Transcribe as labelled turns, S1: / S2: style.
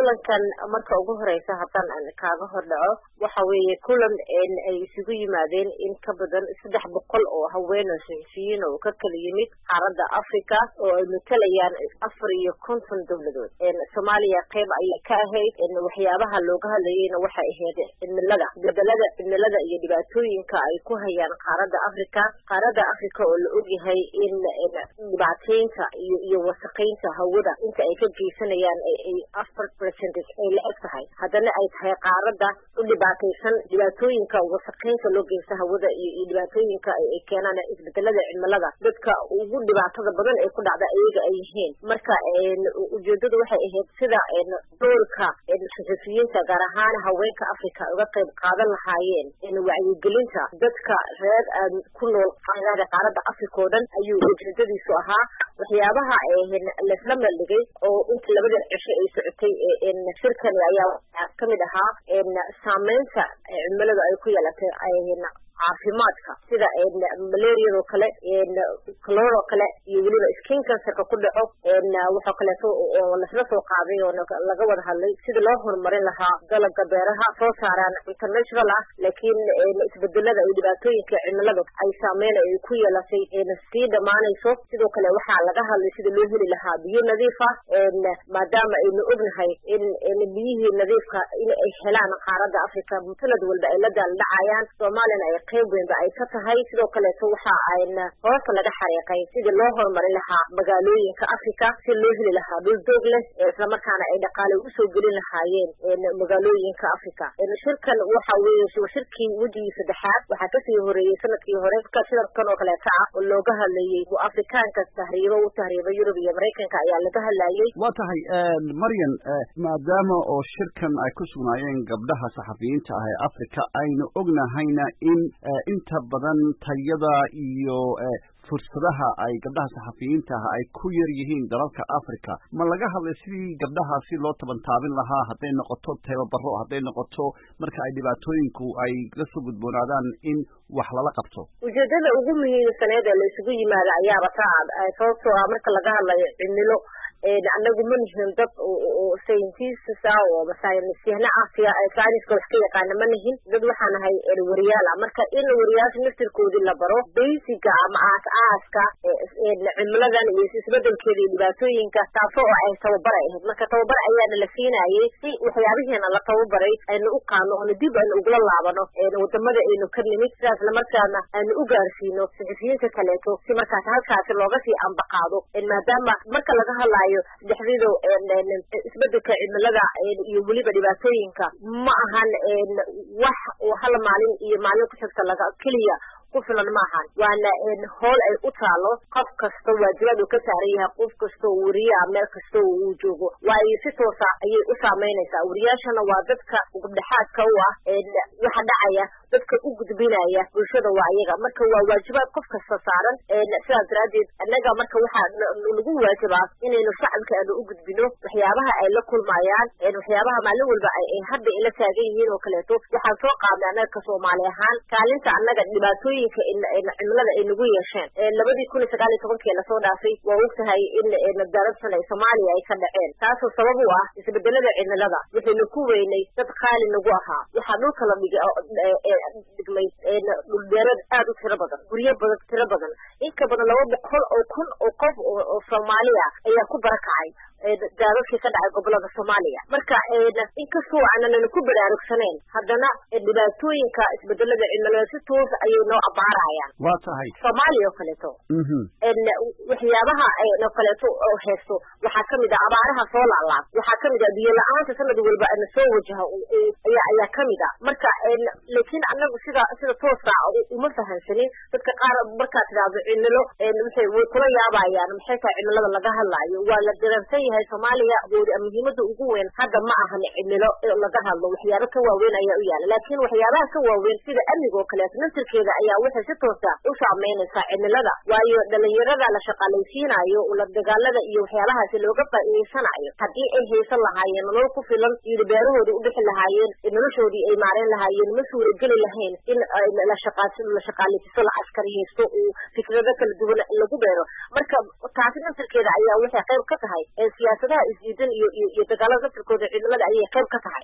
S1: kulankan marka ugu horeysa haddaan aan kaaga hordhaco waxa weeye kulan ay isugu yimaadeen in ka badan 300 oo haween Suufiyiin oo ka kala yimid qaaradda Afrika oo ay matalayaan 54 dawladood. Soomaaliya qayb ay ka ahayd waxyaabaha looga hadlayay waxa ahayd cimilada iyo dhibaatooyinka ay ku hayaan qaaradda Afrika oo la ogyahay in dhibaataynta iyo wasaqeynta hawada inta ay ka geysanayaan ay 4% ay la egtahay haddana ay tahay qaaradda u dhibaataysan dhibaatooyinka wasaqeynta loo geysta hawada iyo dhibaatooyinka ay keenaan isbedelada cimilada dadka ugu dhibaatada badan ee ku dhacda ayaga ay yihiin. Marka ujeedadu waxay ahayd sida doorka Suufiyiinta gaar ahaan haweenka Afrika uga qayb qaadan lahaayeen wacyigelinta dadka reer ku nool qaaradda Afrika oo dhan ayuu ujeedadiisu ahaa. waxyaabaha la isla meeldhigay oo inta labada cisho ay socotay shirkan ayaa kamid ahaa saameynta cimilada ay ku yeelatay caafimaadka sida malaria oo kale cholera oo kale iyo waliba skin cancer ku dhaco waxa kale oo la isla soo qaaday oo laga wada hadlay sida loo horumarin lahaa dalagga beeraha soo saaraan international laakiin isbedelada iyo dhibaatooyinka cimilada ay saameyn ay ku yeelatay si dhamaanayso sidoo kale waxa laga hadlay sida loo heli lahaa biyo nadiif ah maadaama ay ognahay in biyihii nadiifka in ay helaan qaaradda Afrika sanad walba ay la dhacayaan Soomaaliya ay qayb weyn ay ka tahay sidoo kale waxa ayna hoos laga xariiqay sidii loo horumarin lahaa magaalooyinka Afrika si loo heli lahaa dhul doog leh isla markaana ay dhaqaale u soo gelin lahaayeen magaalooyinka Afrika. Shirkan waxa weeye shirkii wajigii saddexaad waxa ka sii horeeyay sanadkii hore ka shirkan oo kale oo looga hadlayay Afrikaanka tahriibo Yurub iyo Mareykanka ayaa laga hadlayay.
S2: Waa tahay Maryan maadaama oo shirkan ay ku sugnaayeen gabdhaha saxafiyiinta ah ee Afrika aynu ognahayna in inta badan tayada iyo fursadaha ay gabdhaha saxafiyiinta ah ay ku yar yihiin dalalka Afrika ma laga hadlay sidii gabdhahaasi loo tabantaabin lahaa hadday noqoto tababaro hadday noqoto marka ay dhibaatooyinku ay la soo gudboonaadaan in wax lala qabto.
S1: Ujeedada ugu muhiimsan ee la isugu yimaado ayaa sababtoo ah marka laga hadlayo cimilo anagu ma nihin dad oo scientists oo masaayinisyahan science ka yaqaan ma nihin dad waxaan ahay wariyaal marka in wariyaasha naftirkoodii la baro basic ama aaska cimiladan iyo isbedelkeeda dhibaatooyinka taasoo ay tababar ahayd marka tababar ayaa la siinayay si waxyaabaheena la tababaray aynu u qaano oo dib aynu uga laabano wadamada aynu ka nimid sidaas la markaana aynu u gaarsiino saxafiyiinta kaleeto si markaas halkaas looga sii ambaqaado maadaama marka laga hadlayo dhexdiido isbedelka cimilada iyo waliba dhibaatooyinka ma ahan wax oo hal maalin iyo maalin ku xigta laga kaliya ku filan ma ahan waana hool ay u taalo qof kasta waajibadu ka saaran yahay qof kasta oo wariya meel kasta uu joogo waayo si toos ah ayay u saameynaysaa wariyaashana waa dadka ugu dhaxaadka u ah waxa dhacaya dadka u gudbinaya bulshada waa iyaga marka waa waajibaad qof kasta saaran sidaas daraadeed annaga marka waxa lagu waajibaa inaynu shacabka u gudbino waxyaabaha ay la kulmayaan waxyaabaha maalin walba ay hadda ila taagan yihiin oo kaleeto waxaan soo qaadnay annaga Soomaali ahaan kaalinta annaga dhibaatooyinka cimilada ay nagu yeesheen 2019 la soo dhaafay waa ogtahay in darabsan ay Soomaaliya ay ka dhaceen taasoo sabab u ah isbedelada cimilada waxaynu ku weynay dad qaali nagu ahaa waxa dhulka la dhigmay dhul beereed aad u tiro badan guryo badan in ka badan 200 oo kun oo qof oo Soomaaliya ayaa ku barakacay daadadkii ka dhacay gobolada Soomaaliya marka inkastoo aanan ku baraarugsaneen haddana dhibaatooyinka isbedelada cimilada si toos ayay noo abaarayaan.
S2: Waa tahay
S1: Soomaaliya oo kaleeto waxyaabaha ay noo kaleeto oo heeso waxa kamid ah abaaraha soo laalaad waxa kamid ah biyo la'aanta sanad walba aan soo wajaho ayaa kamid ah marka laakiin anagu sida toos ah uma fahansanin dadka qaar marka tiraado cimilo waxay kula yaabayaan maxay tahay cimilada laga hadlayo waa la garansan yahay Soomaaliya muhiimada ugu weyn hadda ma ahan cimilo laga hadlo waxyaabo ka waaweyn ayaa u yaala laakiin waxyaabaha ka waaweyn sida amniga oo kale naftirkeeda ayaa waxay si toos ah u saameynaysaa cimilada waayo dhalinyarada la shaqaaleysiinayo la dagaalada iyo waxyaabahaas looga faa'iideysanayo haddii ay haysan lahaayeen nolol ku filan iyo beerahooda u bixi lahaayeen noloshoodii ay maareen lahaayeen ma suuragali lahayn in la shaqaaleysiiso la askariyeysto oo fikrado kala duwan lagu beero marka taasi naftirkeeda ayaa waxay qayb ka tahay siyaasadaha isdiidan iyo dagaalada laftirkooda ciidamada ayay qayb ka tahay